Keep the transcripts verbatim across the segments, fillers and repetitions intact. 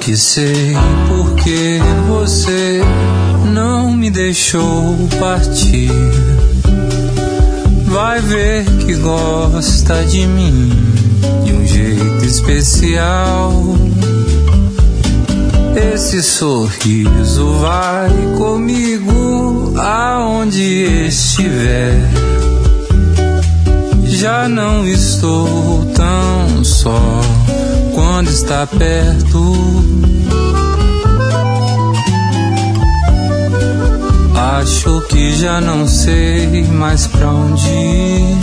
que sei porque você não me deixou partir. Vai ver que gosta de mim de um jeito especial. Esse sorriso vai comigo aonde estiver. Já não estou tão só quando está perto. Acho que já não sei mais pra onde ir.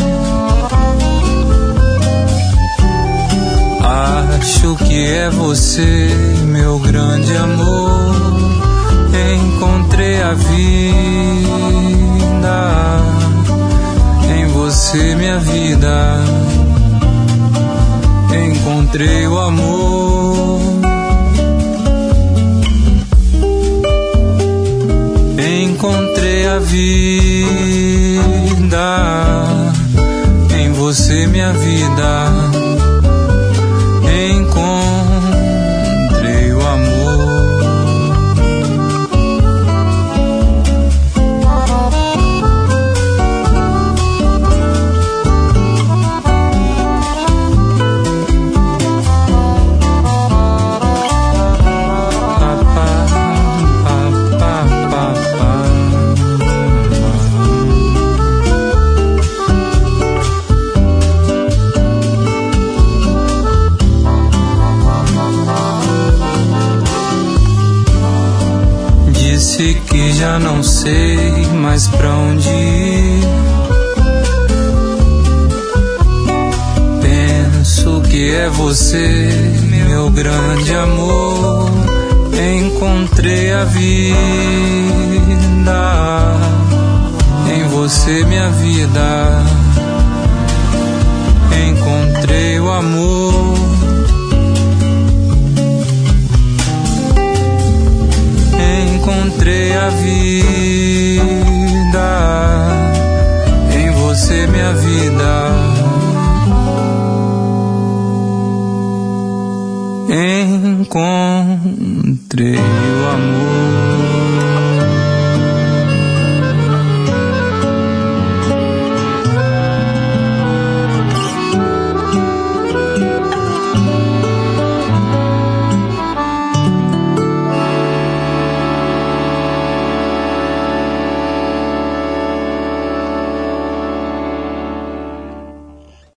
Acho que é você, meu grande amor. Encontrei a vida em você, minha vida. Encontrei o amor. Encontrei a vida em você, minha vida. Encontrei o amor. Disse que já não sei mais pra onde ir. Penso que é você, meu grande amor. Encontrei a vida em você, minha vida. Encontrei o amor. Encontrei a vida em você, minha vida. Encontrei o amor.